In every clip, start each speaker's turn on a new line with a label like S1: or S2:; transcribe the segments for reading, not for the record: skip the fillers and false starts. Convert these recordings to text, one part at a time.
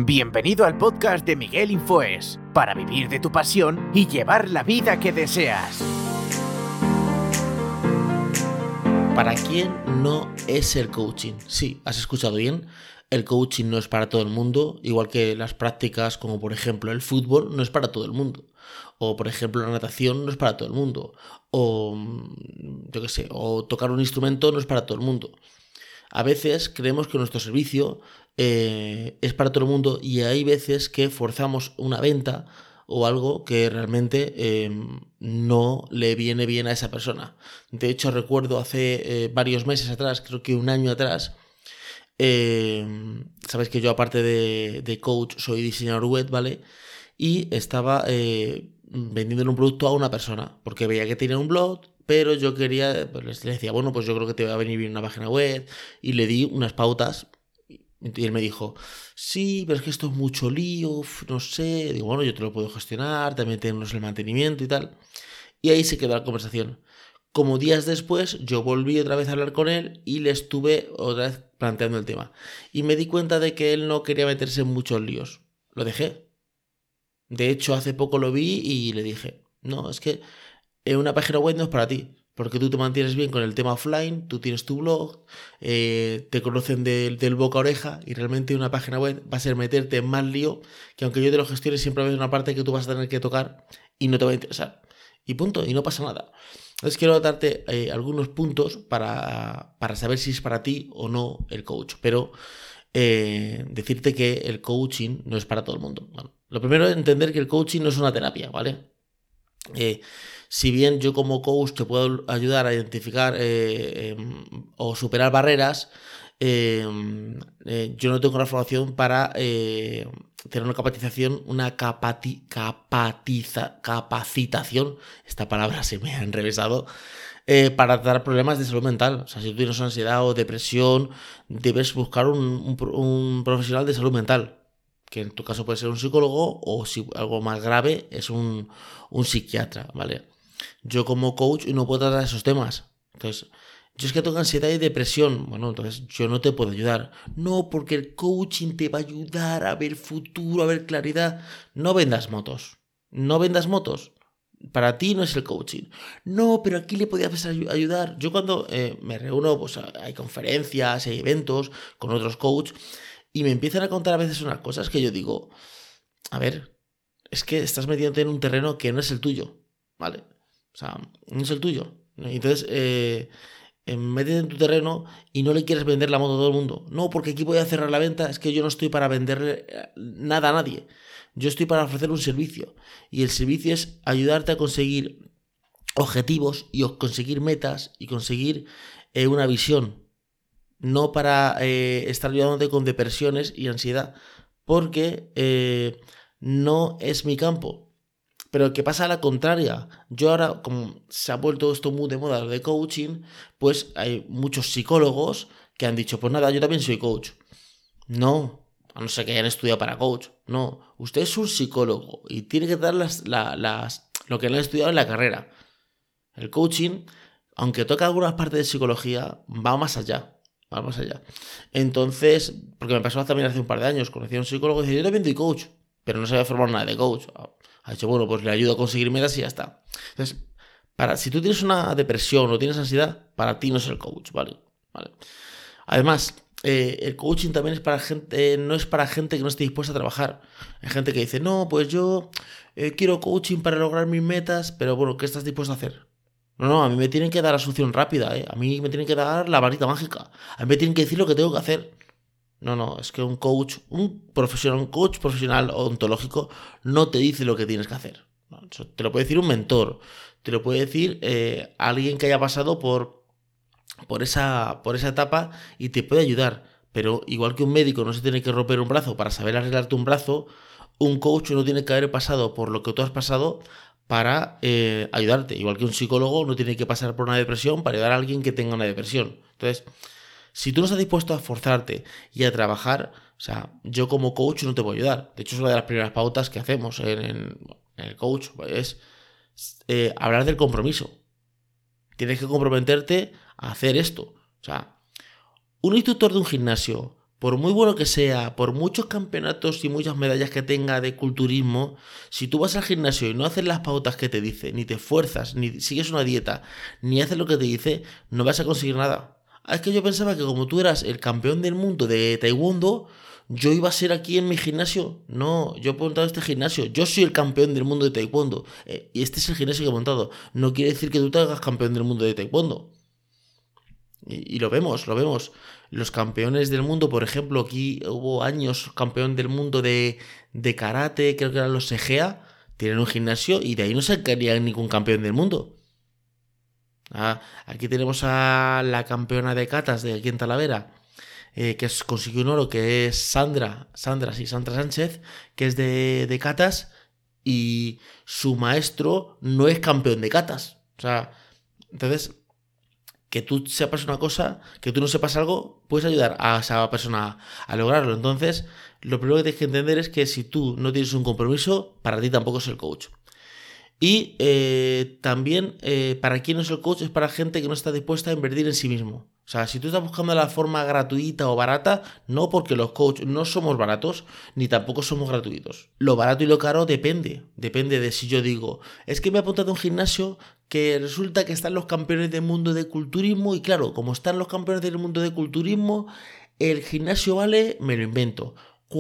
S1: Bienvenido al podcast de Miguel Infoes, para vivir de tu pasión y llevar la vida que deseas.
S2: ¿Para quién no es el coaching? Sí, has escuchado bien. El coaching no es para todo el mundo, igual que las prácticas como por ejemplo el fútbol no es para todo el mundo. O por ejemplo la natación no es para todo el mundo. O o tocar un instrumento no es para todo el mundo. A veces creemos que nuestro servicio es para todo el mundo y hay veces que forzamos una venta o algo que realmente no le viene bien a esa persona. De hecho, recuerdo hace varios meses atrás, creo que un año atrás, sabéis que yo aparte de coach soy diseñador web, ¿vale? Y estaba vendiendo un producto a una persona porque veía que tenía un blog, pero yo quería, pues le decía, bueno, pues yo creo que te va a venir bien una página web, y le di unas pautas y él me dijo, sí, pero es que esto es mucho lío, no sé. Digo, bueno, yo te lo puedo gestionar, también tenemos el mantenimiento y tal. Y ahí se quedó la conversación. Como días después, yo volví otra vez a hablar con él y le estuve otra vez planteando el tema. Y me di cuenta de que él no quería meterse en muchos líos. Lo dejé. De hecho, hace poco lo vi y le dije, no, es que una página web no es para ti, porque tú te mantienes bien con el tema offline, tú tienes tu blog, te conocen del boca a oreja, y realmente una página web va a ser meterte en más lío, que aunque yo te lo gestione siempre va a haber una parte que tú vas a tener que tocar y no te va a interesar. Y punto, y no pasa nada. Entonces quiero darte algunos puntos para saber si es para ti o no el coach, pero decirte que el coaching no es para todo el mundo. Bueno, lo primero es entender que el coaching no es una terapia, ¿vale? Si bien yo como coach te puedo ayudar a identificar o superar barreras, yo no tengo la formación para tener una capacitación, esta palabra se me ha enrevesado, para tratar problemas de salud mental. O sea, si tú tienes ansiedad o depresión, debes buscar un profesional de salud mental, que en tu caso puede ser un psicólogo, o si algo más grave es un psiquiatra, ¿vale? Yo como coach no puedo tratar esos temas. Entonces, yo es que tengo ansiedad y depresión. Bueno, entonces yo no te puedo ayudar. No, porque el coaching te va a ayudar a ver futuro, a ver claridad. No vendas motos. No vendas motos. Para ti no es el coaching. No, pero aquí le podías ayudar. Yo cuando me reúno, pues hay conferencias, hay eventos con otros coaches, y me empiezan a contar a veces unas cosas que yo digo, a ver, es que estás metiéndote en un terreno que no es el tuyo, ¿vale? O sea, no es el tuyo. Entonces, métete en tu terreno y no le quieres vender la moto a todo el mundo. No, porque aquí voy a cerrar la venta. Es que yo no estoy para venderle nada a nadie. Yo estoy para ofrecer un servicio. Y el servicio es ayudarte a conseguir objetivos y conseguir metas y conseguir una visión. No para estar ayudándote con depresiones y ansiedad. Porque no es mi campo. Pero que pasa a la contraria. Yo ahora, como se ha vuelto esto muy de moda de coaching, pues hay muchos psicólogos que han dicho, pues nada, yo también soy coach. No, a no ser que hayan estudiado para coach. No, usted es un psicólogo y tiene que dar lo que le han estudiado en la carrera. El coaching, aunque toca algunas partes de psicología, va más allá. Va más allá. Entonces, porque me pasó también hace un par de años, conocí a un psicólogo y decía, yo también soy coach, pero no sabía formar nada de coach. Ha dicho, bueno, pues le ayudo a conseguir metas y ya está. Entonces, si tú tienes una depresión o tienes ansiedad, para ti no es el coach, ¿vale? Además, el coaching también es para gente, no es para gente que no esté dispuesta a trabajar. Hay gente que dice, no, pues yo quiero coaching para lograr mis metas, pero bueno, ¿qué estás dispuesto a hacer? No, a mí me tienen que dar la solución rápida, ¿eh? A mí me tienen que dar la varita mágica. A mí me tienen que decir lo que tengo que hacer. No, es que un coach profesional ontológico no te dice lo que tienes que hacer. No, eso te lo puede decir un mentor, te lo puede decir alguien que haya pasado por esa etapa y te puede ayudar. Pero igual que un médico no se tiene que romper un brazo para saber arreglarte un brazo, un coach no tiene que haber pasado por lo que tú has pasado para ayudarte. Igual que un psicólogo no tiene que pasar por una depresión para ayudar a alguien que tenga una depresión. Entonces, si tú no estás dispuesto a esforzarte y a trabajar, o sea, yo como coach no te voy a ayudar. De hecho, es una de las primeras pautas que hacemos en el coach, es hablar del compromiso. Tienes que comprometerte a hacer esto. O sea, un instructor de un gimnasio por muy bueno que sea, por muchos campeonatos y muchas medallas que tenga de culturismo, si tú vas al gimnasio y no haces las pautas que te dice, ni te esfuerzas, ni sigues una dieta, ni haces lo que te dice, no vas a conseguir nada. Es que yo pensaba que como tú eras el campeón del mundo de taekwondo, yo iba a ser aquí en mi gimnasio. No, yo he montado este gimnasio. Yo soy el campeón del mundo de taekwondo. Y este es el gimnasio que he montado. No quiere decir que tú te hagas campeón del mundo de taekwondo. Y lo vemos, lo vemos. Los campeones del mundo, por ejemplo, aquí hubo años campeón del mundo de karate, creo que eran los Egea, tienen un gimnasio y de ahí no sacarían ningún campeón del mundo. Aquí tenemos a la campeona de katas de aquí en Talavera, consiguió un oro, que es Sandra Sánchez, que es de katas, y su maestro no es campeón de katas. O sea, entonces, que tú sepas una cosa, que tú no sepas algo, puedes ayudar a esa persona a lograrlo. Entonces, lo primero que tienes que entender es que si tú no tienes un compromiso, para ti tampoco es el coach. Y también, para quien no es el coach, es para gente que no está dispuesta a invertir en sí mismo. O sea, si tú estás buscando la forma gratuita o barata, no, porque los coaches no somos baratos, ni tampoco somos gratuitos. Lo barato y lo caro depende de si yo digo, es que me he apuntado a un gimnasio que resulta que están los campeones del mundo de culturismo, y claro, como están los campeones del mundo de culturismo, el gimnasio vale, me lo invento,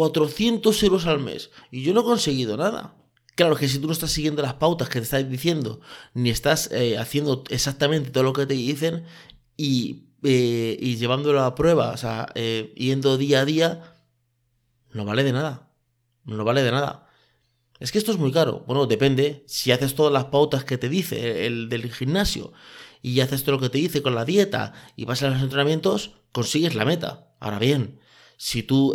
S2: 400 euros al mes, y yo no he conseguido nada. Claro que si tú no estás siguiendo las pautas que te están diciendo, ni estás haciendo exactamente todo lo que te dicen y llevándolo a prueba, o sea, yendo día a día, no vale de nada. No vale de nada. Es que esto es muy caro. Bueno, depende. Si haces todas las pautas que te dice el del gimnasio y haces todo lo que te dice con la dieta y vas a los entrenamientos, consigues la meta. Ahora bien, si tú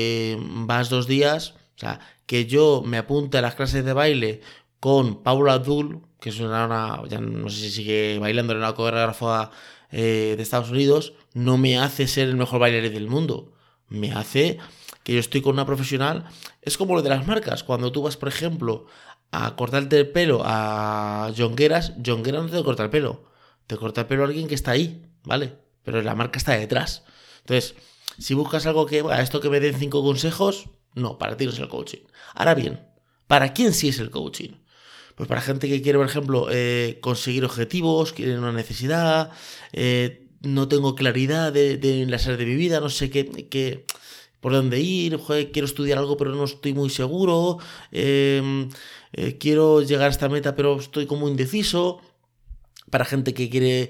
S2: vas 2 días, o sea, que yo me apunte a las clases de baile con Paula Abdul, que es ya no sé si sigue bailando, en una coreógrafa de Estados Unidos, no me hace ser el mejor bailarín del mundo. Me hace que yo estoy con una profesional. Es como lo de las marcas. Cuando tú vas, por ejemplo, a cortarte el pelo a Jongueras no te corta el pelo. Te corta el pelo a alguien que está ahí, ¿vale? Pero la marca está detrás. Entonces, si buscas algo que, esto que me den 5 consejos, no, para ti no es el coaching. Ahora bien, ¿para quién sí es el coaching? Pues para gente que quiere, por ejemplo, conseguir objetivos, quiere una necesidad, no tengo claridad de las áreas de mi vida, no sé qué por dónde ir, joder, quiero estudiar algo pero no estoy muy seguro, quiero llegar a esta meta pero estoy como indeciso. Para gente que quiere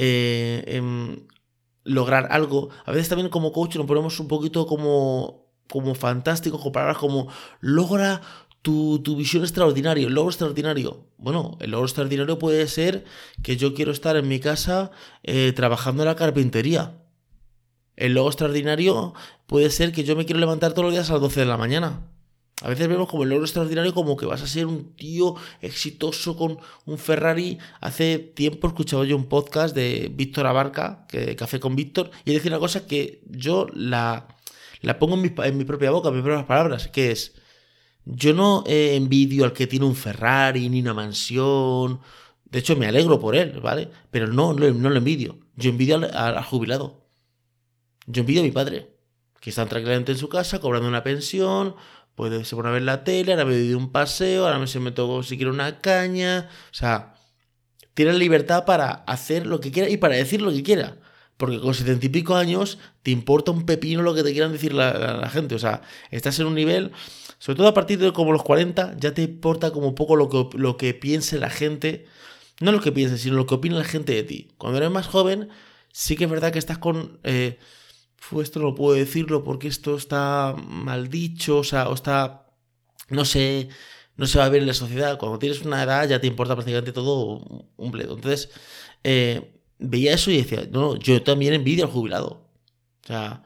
S2: lograr algo, a veces también como coach nos ponemos un poquito como fantástico, con palabras como logra tu visión extraordinaria, el logro extraordinario. Bueno, el logro extraordinario puede ser que yo quiero estar en mi casa trabajando en la carpintería. El logro extraordinario puede ser que yo me quiero levantar todos los días a las 12 de la mañana. A veces vemos como el logro extraordinario como que vas a ser un tío exitoso con un Ferrari. Hace tiempo escuchaba yo un podcast de Víctor Abarca, Café con Víctor, y él decía una cosa que yo la pongo en mi propia boca, en mis propias palabras, que es: yo no envidio al que tiene un Ferrari ni una mansión. De hecho, me alegro por él, ¿vale? Pero no lo envidio. Yo envidio al jubilado. Yo envidio a mi padre, que está tranquilamente en su casa, cobrando una pensión, se pone a ver la tele, ahora me doy un paseo, ahora me toco si quiero una caña. O sea, tiene libertad para hacer lo que quiera y para decir lo que quiera. Porque con 70 y pico años te importa un pepino lo que te quieran decir la gente. O sea, estás en un nivel, sobre todo a partir de como los 40, ya te importa como poco lo que piense la gente. No lo que piense, sino lo que opina la gente de ti. Cuando eres más joven, sí que es verdad que estás con... esto no puedo decirlo porque esto está mal dicho, o está... No se va a ver en la sociedad. Cuando tienes una edad ya te importa prácticamente todo un bledo. Entonces, veía eso y decía, no, yo también envidio al jubilado. O sea,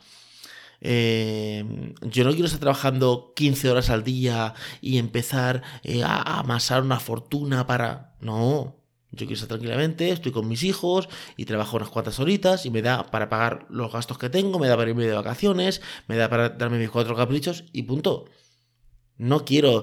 S2: yo no quiero estar trabajando 15 horas al día y empezar a amasar una fortuna para... No, yo quiero estar tranquilamente, estoy con mis hijos y trabajo unas cuantas horitas y me da para pagar los gastos que tengo, me da para irme de vacaciones, me da para darme mis 4 caprichos y punto. No quiero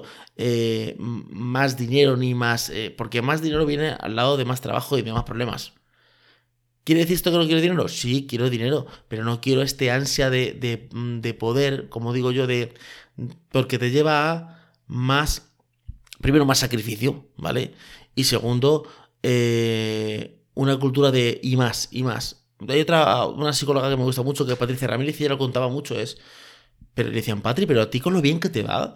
S2: más dinero ni más... porque más dinero viene al lado de más trabajo y de más problemas. ¿Quiere decir esto que no quiero dinero? Sí, quiero dinero, pero no quiero este ansia de poder, como digo yo, porque te lleva a más, primero, más sacrificio, ¿vale? Y segundo, una cultura de y más, y más. Hay una psicóloga que me gusta mucho, que es Patricia Ramírez, y ella lo contaba mucho, pero le decían, Patri, pero a ti con lo bien que te va,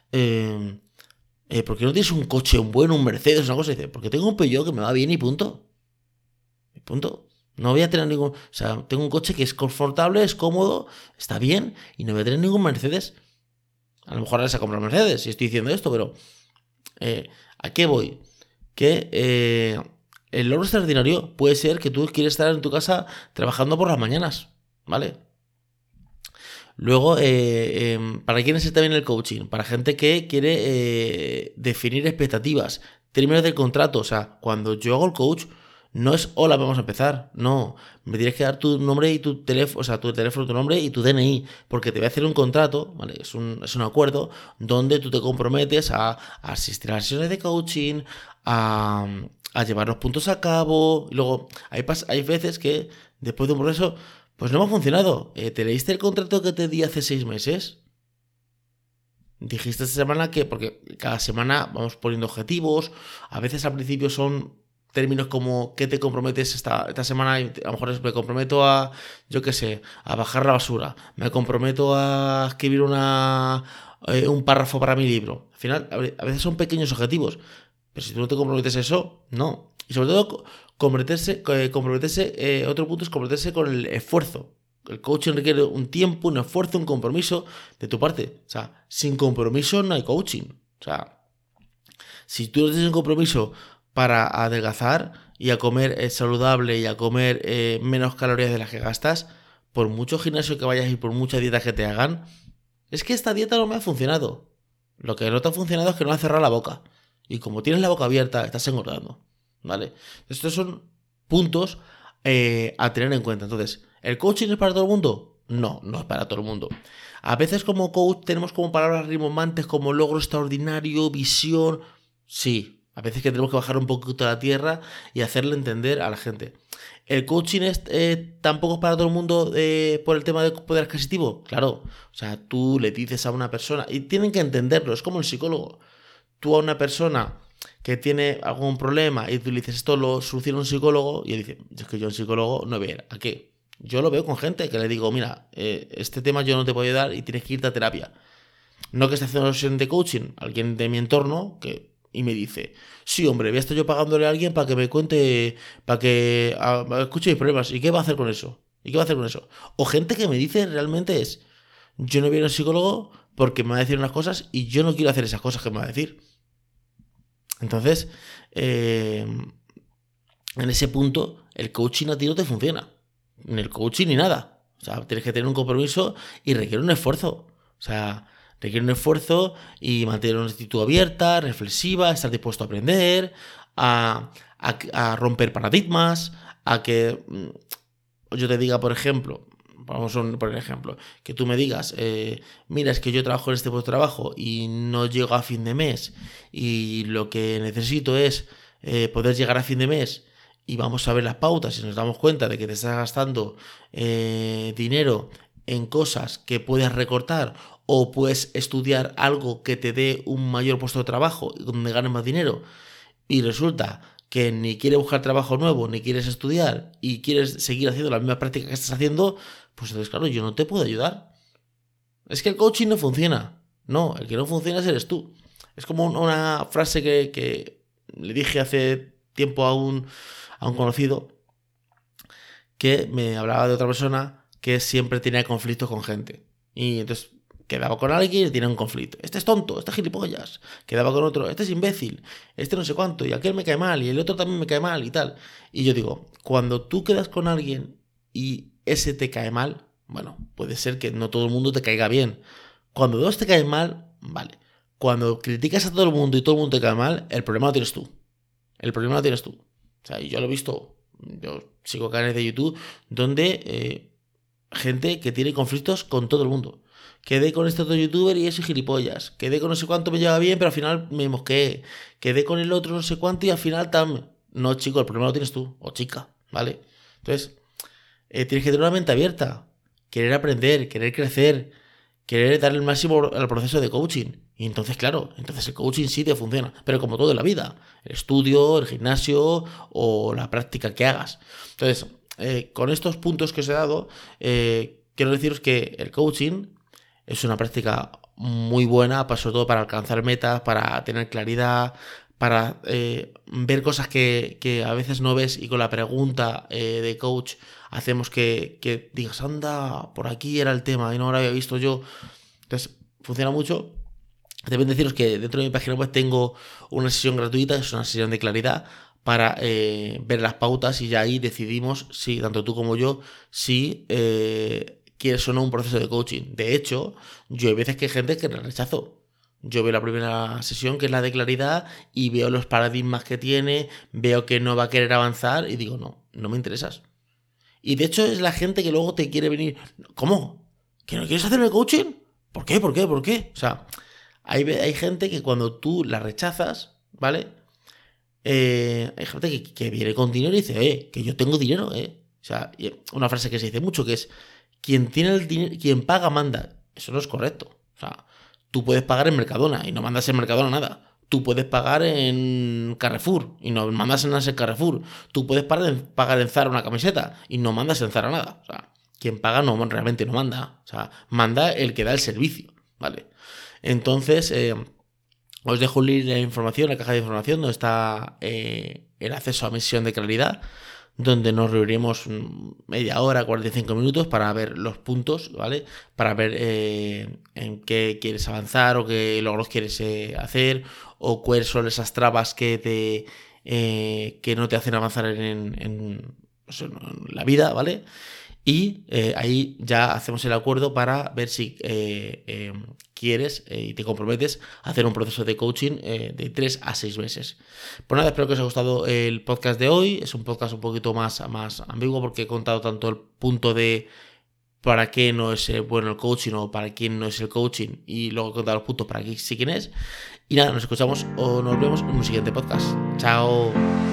S2: ¿por qué no tienes un coche, un Mercedes, una cosa? Y dice, porque tengo un Peugeot que me va bien y punto. Y punto. No voy a tener ningún... O sea, tengo un coche que es confortable, es cómodo, está bien, y no voy a tener ningún Mercedes. A lo mejor ahora se compra Mercedes, si estoy diciendo esto, pero... ¿a qué voy? Que el logro extraordinario puede ser que tú quieres estar en tu casa trabajando por las mañanas, ¿vale? Luego, ¿para quién es también el coaching? Para gente que quiere definir expectativas, términos del contrato. O sea, cuando yo hago el coach, no es hola, vamos a empezar. No, me tienes que dar tu nombre y tu teléfono, o sea, tu teléfono, tu nombre y tu DNI, porque te voy a hacer un contrato, ¿vale? Es un acuerdo donde tú te comprometes a asistir a las sesiones de coaching, a llevar los puntos a cabo. Y luego, hay veces que después de un proceso, pues no me ha funcionado. ¿Te leíste el contrato que te di hace 6 meses? Dijiste esta semana que, porque cada semana vamos poniendo objetivos, a veces al principio son términos como ¿qué te comprometes esta semana? Y a lo mejor me comprometo a, yo qué sé, a bajar la basura, me comprometo a escribir un párrafo para mi libro. Al final, a veces son pequeños objetivos, pero si tú no te comprometes a eso, no. Y sobre todo, comprometerse, otro punto es comprometerse con el esfuerzo. El coaching requiere un tiempo, un esfuerzo, un compromiso de tu parte. O sea, sin compromiso no hay coaching. O sea, si tú no tienes un compromiso para adelgazar y a comer saludable y a comer menos calorías de las que gastas, por mucho gimnasio que vayas y por mucha dieta que te hagan, es que esta dieta no me ha funcionado. Lo que no te ha funcionado es que no has cerrado la boca. Y como tienes la boca abierta, estás engordando. ¿Vale? Estos son puntos a tener en cuenta. Entonces, ¿el coaching es para todo el mundo? No, no es para todo el mundo. A veces como coach tenemos como palabras rimbombantes como logro extraordinario, visión. Sí, a veces que tenemos que bajar un poquito a la tierra y hacerle entender a la gente. ¿El coaching tampoco es para todo el mundo por el tema de poder adquisitivo? Claro, o sea, tú le dices a una persona, y tienen que entenderlo, es como el psicólogo. Tú a una persona que tiene algún problema y tú le dices esto lo soluciona un psicólogo, y él dice, es que yo un psicólogo no voy a ir. ¿A qué? Yo lo veo con gente que le digo, mira, este tema yo no te puedo ayudar y tienes que irte a terapia. No que esté haciendo una sesión de coaching, alguien de mi entorno y me dice, sí, hombre, voy a estar yo pagándole a alguien para que me cuente, para que escuche mis problemas. ¿Y qué va a hacer con eso? ¿Y qué va a hacer con eso? O gente que me dice realmente yo no voy a ir a un psicólogo porque me va a decir unas cosas y yo no quiero hacer esas cosas que me va a decir. Entonces, en ese punto, el coaching a ti no te funciona. Ni el coaching ni nada. O sea, tienes que tener un compromiso y requiere un esfuerzo. O sea, requiere un esfuerzo y mantener una actitud abierta, reflexiva, estar dispuesto a aprender, a romper paradigmas, a que yo te diga, por ejemplo, vamos a poner ejemplo, que tú me digas, mira, es que yo trabajo en este puesto de trabajo y no llego a fin de mes y lo que necesito es poder llegar a fin de mes y vamos a ver las pautas y nos damos cuenta de que te estás gastando dinero en cosas que puedes recortar o puedes estudiar algo que te dé un mayor puesto de trabajo donde ganes más dinero y resulta que ni quieres buscar trabajo nuevo, ni quieres estudiar y quieres seguir haciendo la misma práctica que estás haciendo, pues entonces, claro, yo no te puedo ayudar. Es que el coaching no funciona. No, el que no funciona eres tú. Es como una frase que le dije hace tiempo a un conocido que me hablaba de otra persona que siempre tenía conflictos con gente. Y entonces quedaba con alguien y tenía un conflicto. Este es tonto, este es gilipollas. Quedaba con otro, este es imbécil, este no sé cuánto, y aquel me cae mal, y el otro también me cae mal y tal. Y yo digo, cuando tú quedas con alguien y ese te cae mal, bueno, puede ser que no todo el mundo te caiga bien. Cuando dos te caen mal, vale. Cuando criticas a todo el mundo y todo el mundo te cae mal, el problema lo tienes tú. El problema lo tienes tú. O sea, y yo lo he visto, yo sigo canales de YouTube donde gente que tiene conflictos con todo el mundo. Quedé con este otro youtuber y ese gilipollas. Quedé con no sé cuánto, me lleva bien, pero al final me mosqueé. Quedé con el otro no sé cuánto y al final también. No, chico, el problema lo tienes tú, o chica, ¿vale? Entonces, tienes que tener una mente abierta, querer aprender, querer crecer, querer dar el máximo al proceso de coaching. Y entonces, claro, entonces el coaching sí te funciona. Pero como todo en la vida, el estudio, el gimnasio o la práctica que hagas. Entonces, con estos puntos que os he dado, quiero deciros que el coaching es una práctica muy buena, sobre todo para alcanzar metas, para tener claridad, para ver cosas que a veces no ves, y con la pregunta de coach hacemos que digas, anda, por aquí era el tema y no lo había visto yo. Entonces, funciona mucho. Deben deciros que dentro de mi página web tengo una sesión gratuita, es una sesión de claridad, para ver las pautas, y ya ahí decidimos, si tanto tú como yo, si quieres o no un proceso de coaching. De hecho, yo hay veces que hay gente que la rechazo. Yo veo la primera sesión, que es la de claridad, y veo los paradigmas que tiene, veo que no va a querer avanzar y digo, no me interesas. Y de hecho es la gente que luego te quiere venir, ¿cómo? ¿Que no quieres hacerme coaching? ¿Por qué? O sea, hay gente que cuando tú la rechazas, ¿vale? Hay gente que viene con dinero y dice, que yo tengo dinero, O sea, una frase que se dice mucho, que es, quien tiene el dinero, quien paga manda. Eso no es correcto. O sea, tú puedes pagar en Mercadona y no mandas en Mercadona nada. Tú puedes pagar en Carrefour y no mandas en Carrefour. Tú puedes pagar en Zara una camiseta y no mandas en Zara nada. O sea, quien paga realmente no manda. O sea, manda el que da el servicio, ¿vale? Entonces, os dejo un link de información, la caja de información, donde está el acceso a mi sesión de claridad, donde nos reuniremos media hora, 45 minutos para ver los puntos, ¿vale? Para ver en qué quieres avanzar o qué logros quieres hacer, o cuáles son esas trabas que no te hacen avanzar en la vida, ¿vale? Y ahí ya hacemos el acuerdo para ver si quieres y te comprometes a hacer un proceso de coaching de 3 a 6 meses. Pues nada, espero que os haya gustado el podcast de hoy. Es un podcast un poquito más ambiguo, porque he contado tanto el punto de para qué no es bueno el coaching o para quién no es el coaching, y luego he contado los puntos para quién sí quién es. Y nada, nos escuchamos o nos vemos en un siguiente podcast. Chao.